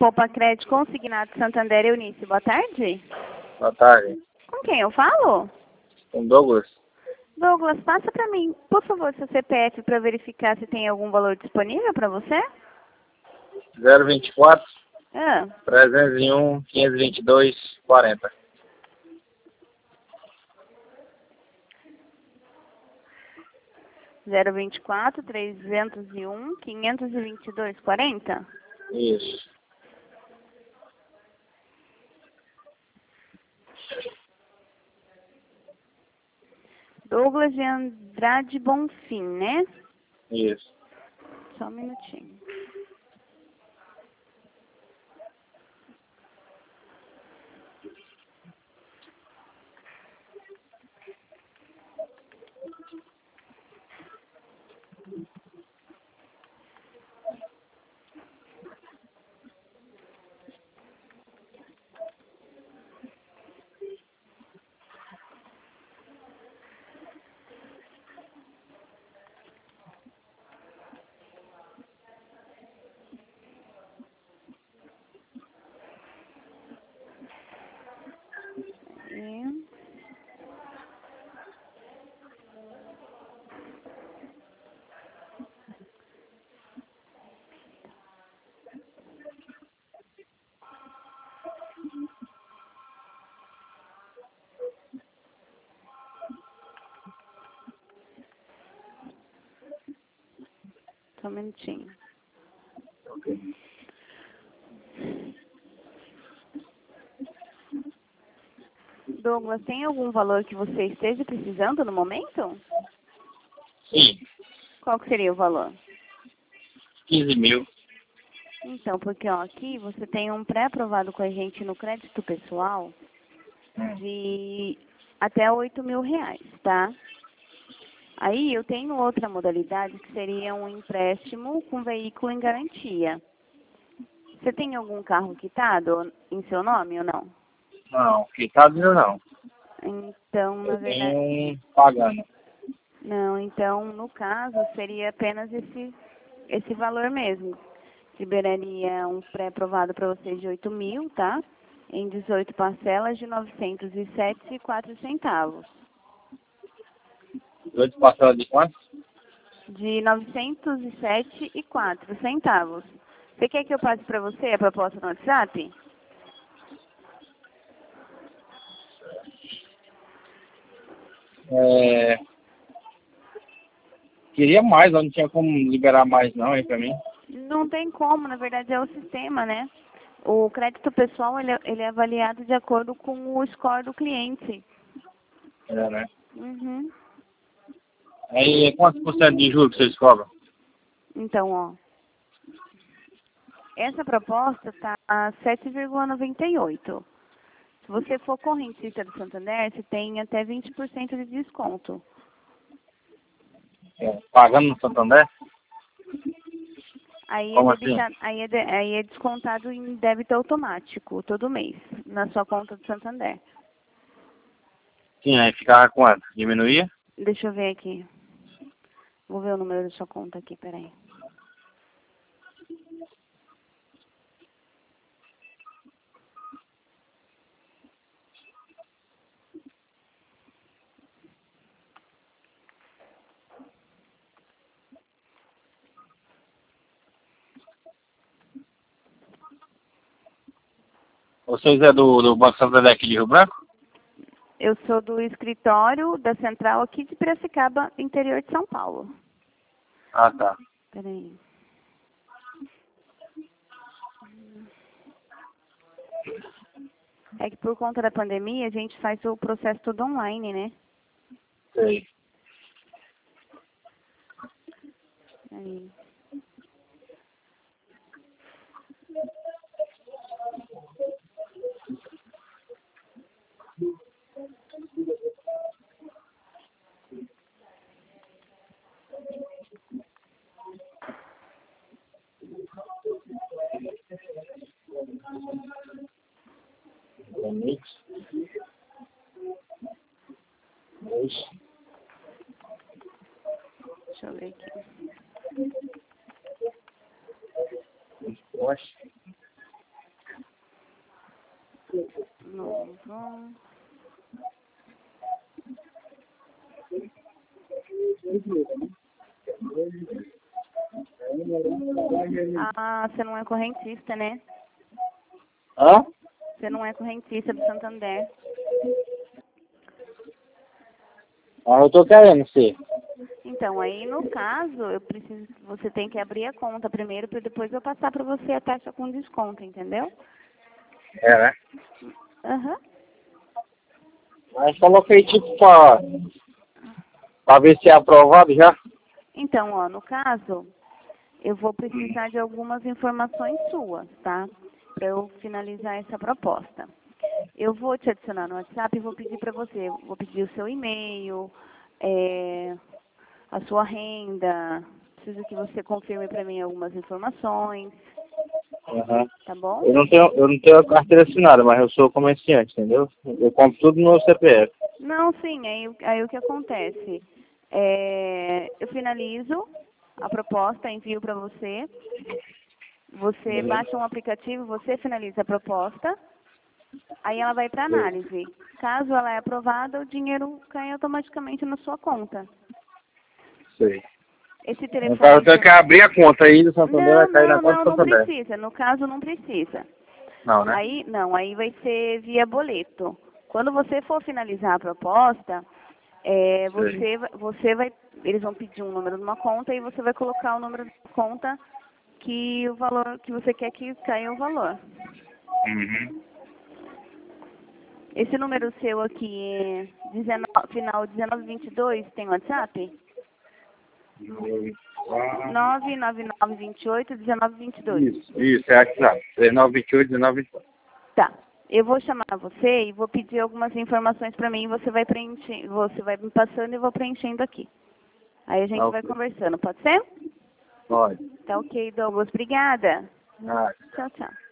Poupa Crédito Consignado Santander, Eunice. Boa tarde. Boa tarde. Com quem eu falo? Com Douglas. Douglas, passa para mim, por favor, seu CPF para verificar se tem algum valor disponível para você. 024 Ah, 301 522 40. 024 301 522 40. Isso. Douglas de Andrade Bonfim, né? Isso. Só um minutinho. E... Só um minutinho. Douglas, tem algum valor que você esteja precisando no momento? Sim. Qual que seria o valor? 15 mil. Então, porque ó, aqui você tem um pré-aprovado com a gente no crédito pessoal de até R$ 8.000, tá? Aí eu tenho outra modalidade que seria um empréstimo com veículo em garantia. Você tem algum carro quitado em seu nome ou não? Não, quitado ainda não. Então, na Eu verdade... tenho pagando. Não, então, no caso, seria apenas esse valor mesmo. Liberaria um pré-aprovado para vocês de 8.000, tá? Em 18 parcelas de 907,04. 8 parcelas de quanto? De 907,04. Você quer que eu passe para você a proposta no WhatsApp? Queria mais, eu não tinha como liberar mais não aí pra mim. Não tem como, na verdade é o sistema, né? O crédito pessoal, ele é avaliado de acordo com o score do cliente. É, né? Uhum. Aí quantos por cento de juros que vocês cobram? Então, ó, essa proposta está a 7,98. Se você for correntista do Santander, você tem até 20% de desconto. Pagando no Santander? Aí Como assim? aí é descontado em débito automático todo mês, na sua conta do Santander. Sim, aí ficava quanto? Diminuía? Deixa eu ver aqui. Vou ver o número da sua conta aqui, peraí. Vocês é do Banco Santander aqui de Rio Branco? Eu sou do escritório da central aqui de Piracicaba, interior de São Paulo. Ah, tá. Peraí. É que por conta da pandemia a gente faz o processo todo online, né? Sei. Aí. Mix. 2. Deixa eu ver aqui. Porsche. Ah, você não é correntista, né? Hã? Você não é correntista do Santander. Ah, eu tô querendo ser. Então, aí no caso, você tem que abrir a conta primeiro para depois eu passar para você a taxa com desconto, entendeu? É, né? Aham. Mas coloquei tipo pra ver se é aprovado já. Então, ó, no caso, eu vou precisar de algumas informações suas, tá? Para eu finalizar essa proposta. Eu vou te adicionar no WhatsApp e vou pedir para você, vou pedir o seu e-mail, a sua renda, preciso que você confirme para mim algumas informações, Uhum. tá bom? Eu não tenho a carteira assinada, mas eu sou comerciante, entendeu? Eu compro tudo no meu CPF. Não, sim, aí o que acontece? Eu finalizo a proposta, envio para você, você Uhum. baixa um aplicativo, você finaliza a proposta, aí ela vai para análise. Caso ela é aprovada, o dinheiro cai automaticamente na sua conta. Sei. Esse No telefone... caso, eu tenho que abrir a conta aí do Santander, vai cair na conta do Não Santander. precisa. No caso, não precisa. Não, né? Aí vai ser via boleto. Quando você for finalizar a proposta, Sei. eles vão pedir um número de uma conta e você vai colocar o número da conta que o valor que você quer que caia o valor. Uhum. Esse número seu aqui, final 1922, tem WhatsApp? 99928-1922. Isso, é WhatsApp. 3928, 1928. Tá. Eu vou chamar você e vou pedir algumas informações para mim e você vai preencher, você vai me passando e eu vou preenchendo aqui. Aí a gente vai Ok. conversando, pode ser? Pode. Tá ok, Douglas. Obrigada. Ah. Tchau, tchau.